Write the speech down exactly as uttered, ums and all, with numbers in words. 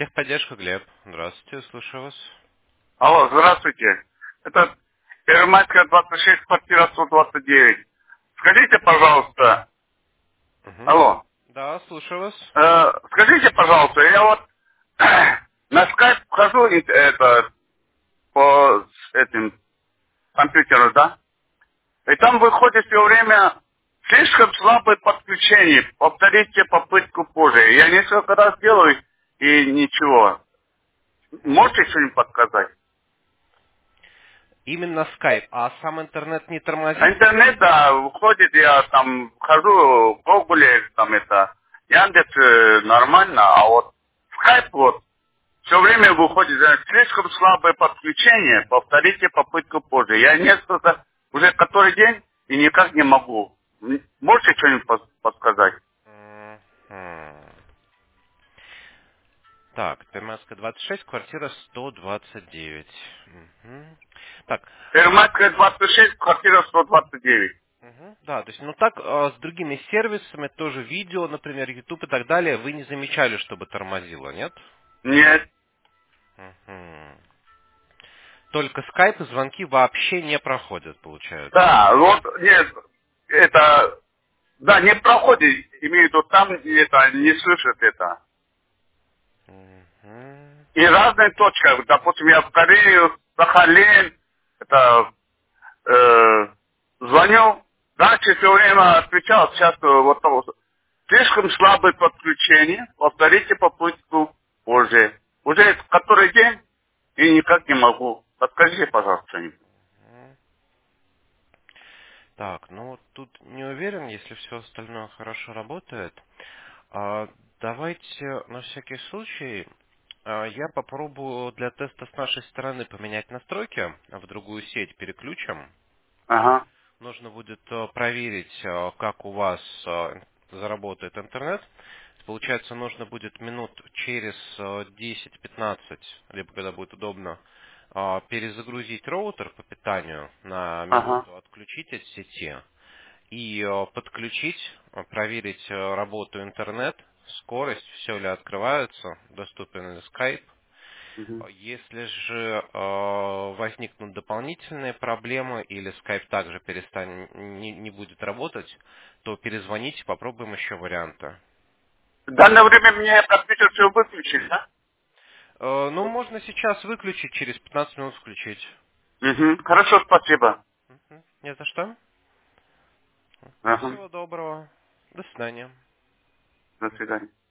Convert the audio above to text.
Техподдержка, Глеб. Здравствуйте, слушаю вас. Алло, здравствуйте. Это Первомайская, двадцать шесть, квартира сто двадцать девять. Скажите, пожалуйста, Угу. алло, Да, слушаю вас. э, скажите, пожалуйста, я вот на скайп хожу и, это, по этим компьютеру, да? И там выходит все время слишком слабое подключение. Повторите попытку позже. Я несколько раз делаю и ничего. Мгм. Можете что-нибудь подсказать? Именно скайп, а сам интернет не А тормозит? интернет, да, выходит, я там хожу в Гугле, там это, Яндекс э, нормально, а вот скайп вот, все время выходит, да, слишком слабое подключение, повторите попытку позже. Я несколько, уже который день и никак не могу. М, Можете что-нибудь пос- подсказать? Мгм. Так, Перманская, двадцать шесть, квартира сто двадцать девять. Мгм. Так, а, Первомайская, двадцать шесть, квартира сто двадцать девять. мгм. Да, то есть, ну так, а, с другими сервисами, тоже видео, например, YouTube и так далее, вы не замечали, чтобы тормозило, нет? Нет. Мгм. Только скайп и звонки вообще не проходят, получается. Да, вот, нет, это, да, не проходит, имею в виду, там это, не слышит это. Мгм. И разные точки. Допустим, я в Корею, Сахалин, это, э, звонил, раньше все время отвечал, сейчас э, вот того. Слишком слабое подключение, повторите попытку позже. Уже который день и никак не могу. Подскажите, пожалуйста, что-нибудь. Так, ну вот тут не уверен, если все остальное хорошо работает. А, давайте на всякий случай а, я попробую для теста с нашей стороны поменять настройки, а в другую сеть переключим. Ага. Нужно будет а, проверить, а, как у вас а, заработает интернет. Получается, нужно будет минут через а, десять-пятнадцать, либо когда будет удобно, а, перезагрузить роутер по питанию на Ага. минуту, отключить от сети и э, подключить, э, проверить э, работу интернет, скорость, все ли открывается, доступен ли скайп. Мгм. Если же э, возникнут дополнительные проблемы или скайп также перестанет, не, не будет работать, то перезвоните, попробуем еще варианты. В данное время мне компьютер все выключить, да? Э, ну, можно сейчас выключить, через пятнадцать минут включить. Угу. Хорошо, спасибо. Мгм. Не за что. Ага. Всего доброго. До свидания. До свидания.